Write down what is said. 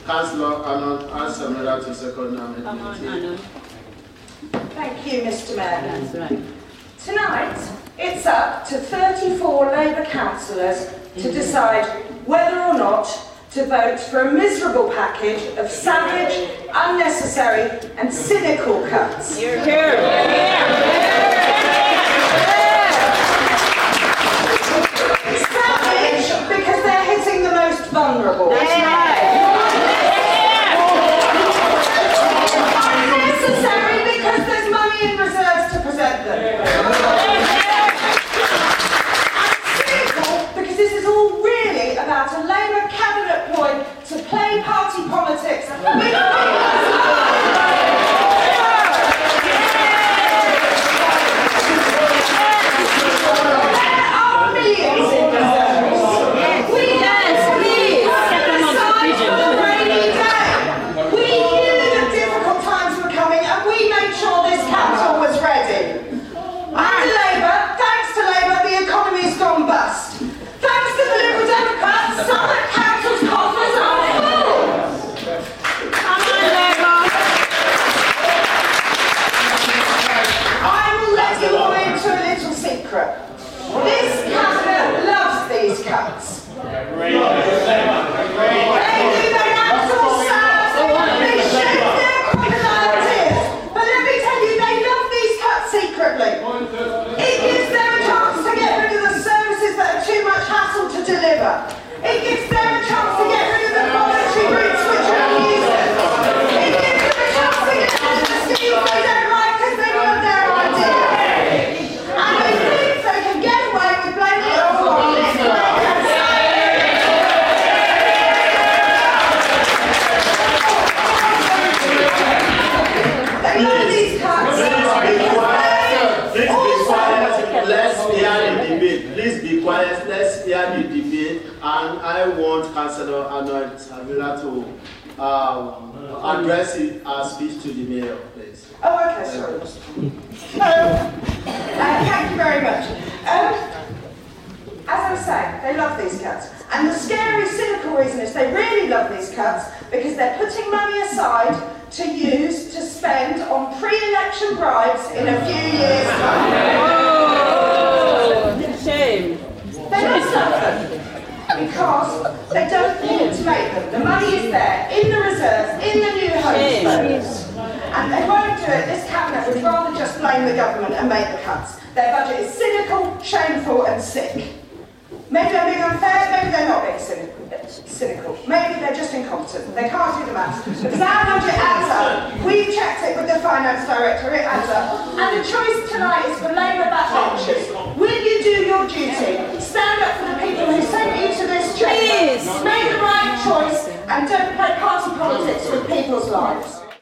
Councillor Anand asks Samira to second amendment. Thank you, Mr. Mayor. That's right. Tonight, it's up to 34 Labour councillors to decide whether or not to vote for a miserable package of savage, unnecessary and cynical cuts. Savage because they're hitting the most vulnerable. Unnecessary because there's money in reserves to present them. Because this is all really about a Labour cabinet ploy to play party politics with people's lives. There are millions in reserves. We decide for a rainy day. We knew that difficult times were coming and we made sure this council was ready. Under Labour, thanks to Labour, the economy's gone bust. Thanks to the Liberal Democrats, Southwark Council's coffers are full. I will let you all into a little secret. This cabinet loves these cuts. They do their actual sass, they shake their popularities. But let me tell you, they love these cuts secretly. It gives them a chance to get rid of the services that are too much hassle to deliver. It gives them a chance to get rid of the voluntary routes which are useless. It gives them a chance to get rid of the schemes they don't like because they love their idea. And they think they can get away with blaming it all on this. They love these cuts Let's hear the debate. Please be quiet. Let's hear the debate. And I want Councillor Anand Samira to address her speech to the mayor, please. Oh, okay, sorry. Thank you very much. As I was saying, they love these cuts. And the scary, cynical reason is they really love these cuts because they're putting money aside to use to spend on pre-election bribes in a few years' time. Shame. They don't love them because they don't need to make them. The money is there, in the reserves, in the new homes bonus. And they won't do it. This cabinet would rather just blame the government and make the cuts. Their budget is cynical, shameful and sick. Maybe they're being unfair, maybe they're not being cynical. Maybe they're just incompetent. They can't do the maths. Because our budget adds up. We've checked it with the finance director, it adds up. And the choice tonight is for Labour-backed options. Will you do your duty? Stand up for the people who sent you to this chamber. Make the right choice and don't play party politics with people's lives.